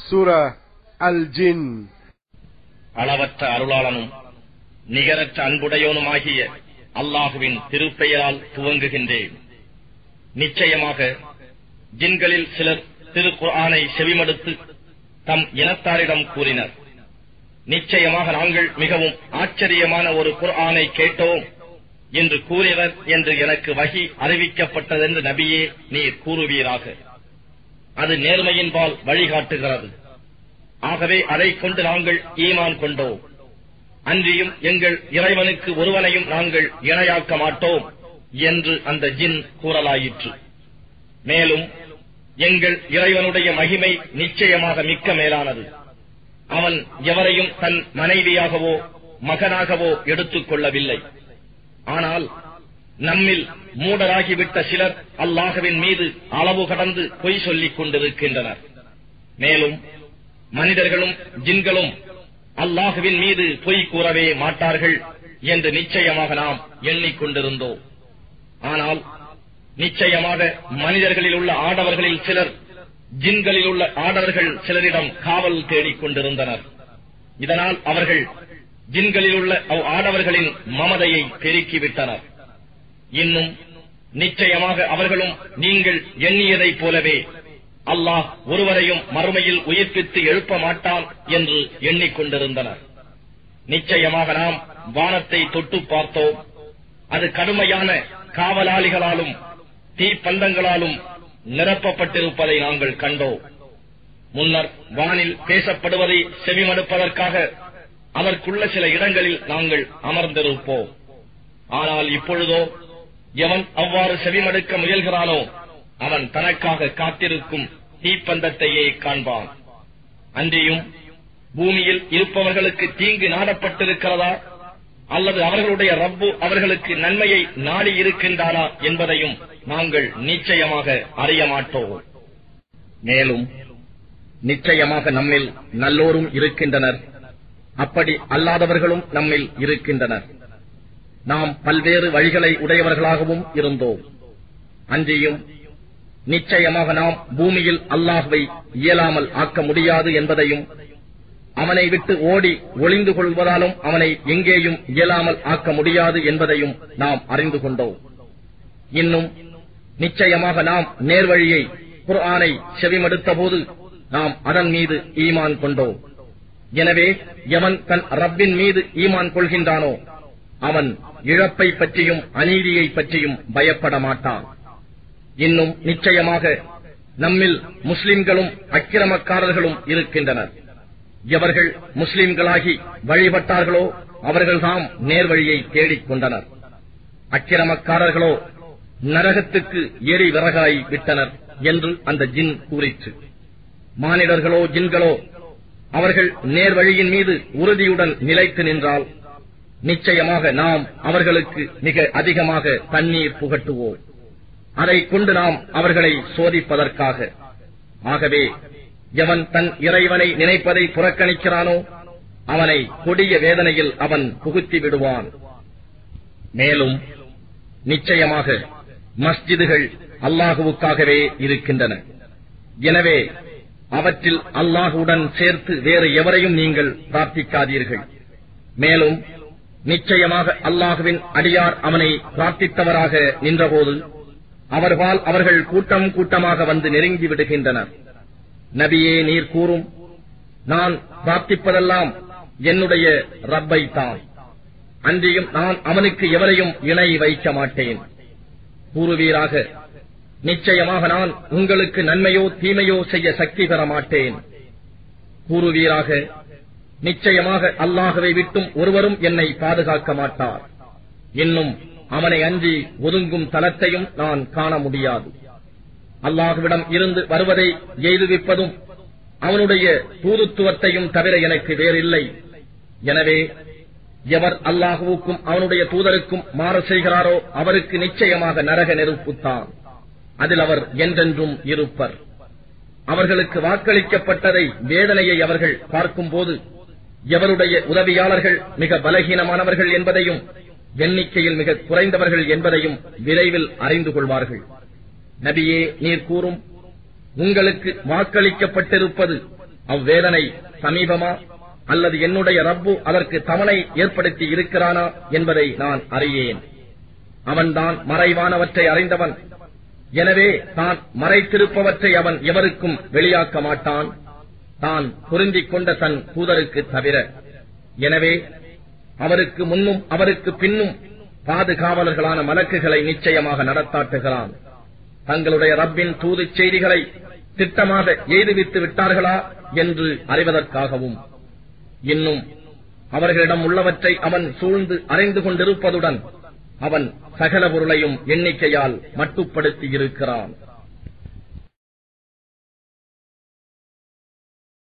சூரா அல் ஜின். அளவற்ற அருளாளனும் நிகரற்ற அன்புடையோனுமாகிய அல்லாஹுவின் திருப்பெயரால் துவங்குகின்றேன். நிச்சயமாக ஜின்களில் சிலர் திருக்குர்ஆனை செவிமடுத்து தம் இனத்தாரிடம் கூறினர், நிச்சயமாக நாங்கள் மிகவும் ஆச்சரியமான ஒரு குர்ஆனை கேட்டோம் என்று கூறினர் என்று எனக்கு வஹி அறிவிக்கப்பட்டதென்று நபியே நீர் கூறுவீராக. அது நேர்மையின்பால் வழிகாட்டுகிறது. ஆகவே அதைக் கொண்டு நாங்கள் ஈமான் கொண்டோம். அன்றியும் எங்கள் இறைவனுக்கு ஒருவனையும் நாங்கள் இணையாக்க மாட்டோம் என்று அந்த ஜின் கூறலாயிற்று. மேலும் எங்கள் இறைவனுடைய மகிமை நிச்சயமாக மிக்க மேலானது. அவன் எவரையும் தன் மனைவியாகவோ மகனாகவோ எடுத்துக் கொள்ளவில்லை. ஆனால் நம்மில் மூடராகிவிட்ட சிலர் அல்லாஹ்வின் மீது அளவு கடந்து பொய் சொல்லிக் கொண்டிருக்கின்றனர். மேலும் மனிதர்களும் ஜின்களும் அல்லாஹ்வின் மீது பொய் கூறவே மாட்டார்கள் என்று நிச்சயமாக நாம் எண்ணிக்கொண்டிருந்தோம். ஆனால் நிச்சயமாக மனிதர்களில் உள்ள ஆடவர்களில் சிலர் ஜின்களில் உள்ள ஆடவர்கள் சிலரிடம் காவல் தேடிக் கொண்டிருந்தனர். இதனால் அவர்கள் ஜின்களில் உள்ள ஆடவர்களின் மமதையை பெருக்கிவிட்டனர். இன்னும் நிச்சயமாக அவர்களும் நீங்கள் எண்ணியதைப் போலவே அல்லாஹ் ஒருவரையும் மறுமையில் உயிர்ப்பித்து எழுப்ப மாட்டான் என்று எண்ணிக்கொண்டிருந்தனர். நிச்சயமாக நாம் வானத்தை தொட்டு பார்த்தோம். அது கடுமையான காவலாளிகளாலும் தீப்பந்தங்களாலும் நிரப்பப்பட்டிருப்பதை நாங்கள் கண்டோம். முன்னர் வானில் பேசப்படுவதை செவிமடுப்பதற்காக அதற்குள்ள சில இடங்களில் நாங்கள் அமர்ந்திருப்போம். ஆனால் இப்பொழுதோ எவன் அவ்வாறு செவிமடுக்க முயல்கிறானோ அவன் தனக்காக காத்திருக்கும் தீப்பந்தத்தையே காண்பான். அன்றியும் பூமியில் இருப்பவர்களுக்கு தீங்கு நாடப்பட்டிருக்கிறதா அல்லது அவர்களுடைய ரப்பு அவர்களுக்கு நன்மையை நாடி இருக்கின்றானா என்பதையும் நாங்கள் நிச்சயமாக அறிய மாட்டோம். மேலும் நிச்சயமாக நம்மில் நல்லோரும் இருக்கின்றனர், அப்படி அல்லாதவர்களும் நம்மில் இருக்கின்றனர். நாம் பல்வேறு வழிகளை உடையவர்களாகவும் இருந்தோம். அன்றியும் நிச்சயமாக நாம் பூமியில் அல்லாஹ்வை இயலாமல் ஆக்க முடியாது என்பதையும் அவனை விட்டு ஓடி ஒளிந்து கொள்வதாலும் அவனை எங்கேயும் இயலாமல் ஆக்க முடியாது என்பதையும் நாம் அறிந்து கொண்டோம். இன்னும் நிச்சயமாக நாம் நேர்வழியை குர்ஆனை செவிமடுத்த போது நாம் அதன் மீது ஈமான் கொண்டோம். எனவே எவன் தன் ரப்பின் மீது ஈமான் கொள்கின்றானோ அவன் இழப்பை பற்றியும் அநீதியை பற்றியும் பயப்பட மாட்டான். இன்னும் நிச்சயமாக நம்மில் முஸ்லிம்களும் அக்கிரமக்காரர்களும் இருக்கின்றனர். எவர்கள் முஸ்லிம்களாகி வழிபட்டார்களோ அவர்கள்தாம் நேர்வழியை தேடிக் கொண்டனர். அக்கிரமக்காரர்களோ நரகத்துக்கு எரி விறகாய் விட்டனர் என்று அந்த ஜின் கூறிற்று. மானிடர்களோ ஜின்களோ அவர்கள் நேர்வழியின் மீது உறுதியுடன் நிலைத்து நின்றால் நிச்சயமாக நாம் அவர்களுக்கு மிக அதிகமாக தண்ணீர் புகட்டுவோம். அதைக் கொண்டு நாம் அவர்களை சோதிப்பதற்காக. ஆகவே எவன் தன் இறைவனை நினைப்பதை புறக்கணிக்கிறானோ அவனை கொடிய வேதனையில் அவன் புகுத்தி விடுவான். மேலும் நிச்சயமாக மஸ்ஜிதுகள் அல்லாஹுவுக்காகவே இருக்கின்றன. எனவே அவற்றில் அல்லாஹுடன் சேர்த்து வேறு எவரையும் நீங்கள் பிரார்த்திக்காதீர்கள். மேலும் நிச்சயமாக அல்லாஹுவின் அடியார் அவனை பிரார்த்தித்தவராக நின்றபோது அவர்பால் அவர்கள் கூட்டம் கூட்டமாக வந்து நெருங்கி விடுகின்றனர். நபியே நீர் கூறும், நான் பிரார்த்திப்பதெல்லாம் என்னுடைய ரப்பை தான், அன்றியும் நான் அவனுக்கு எவரையும் இணை வைக்க மாட்டேன். கூறுவீராக, நிச்சயமாக நான் உங்களுக்கு நன்மையோ தீமையோ செய்ய சக்தி பெற மாட்டேன். கூறுவீராக, நிச்சயமாக அல்லாஹ்வை விட்டும் ஒருவரும் என்னை பாதுகாக்க மாட்டார். இன்னும் அவனை அன்றி ஒதுங்கும் தலத்தையும் நான் காண முடியாது. அல்லாஹ்விடம் இருந்து வருவதை எய்துவிப்பதும் அவனுடைய தூதுத்துவத்தையும் தவிர எனக்கு வேறில்லை. எனவே எவர் அல்லாஹுவுக்கும் அவனுடைய தூதருக்கும் மாறு செய்கிறாரோ அவருக்கு நிச்சயமாக நரக நெருப்புத்தான். அதில் அவர் என்றென்றும் இருப்பர். அவர்களுக்கு வாக்களிக்கப்பட்டதை வேதனையை அவர்கள் பார்க்கும்போது எவருடைய உதவியாளர்கள் மிக பலகீனமானவர்கள் என்பதையும் எண்ணிக்கையில் மிக குறைந்தவர்கள் என்பதையும் விரைவில் அறிந்து கொள்வார்கள். நபியே நீர் கூறும், உங்களுக்கு வாக்களிக்கப்பட்டிருப்பது அவ்வேதனை சமீபமா அல்லது என்னுடைய ரப்பு அதற்கு தவணை ஏற்படுத்தி இருக்கிறானா என்பதை நான் அறியேன். அவன்தான் மறைவானவற்றை அறிந்தவன். எனவே தான் மறைத்திருப்பவற்றை அவன் எவருக்கும் வெளியாக்க மாட்டான், தான் பொருந்திக் கொண்ட தன் தூதருக்கு தவிர. எனவே அவருக்கு முன்னும் அவருக்கு பின்னும் பாதுகாவலர்களான மலக்குகளை நிச்சயமாக நடத்தாட்டுகிறான். தங்களுடைய ரப்பின் தூதுச் செய்திகளை திட்டமாக எய்துவித்து விட்டார்களா என்று அறிவதற்காகவும், இன்னும் அவர்களிடம் உள்ளவற்றை அவன் சூழ்ந்து அறிந்து கொண்டிருப்பதுடன் அவன் சகல பொருளையும் எண்ணிக்கையால் மட்டுப்படுத்தி இருக்கிறான்.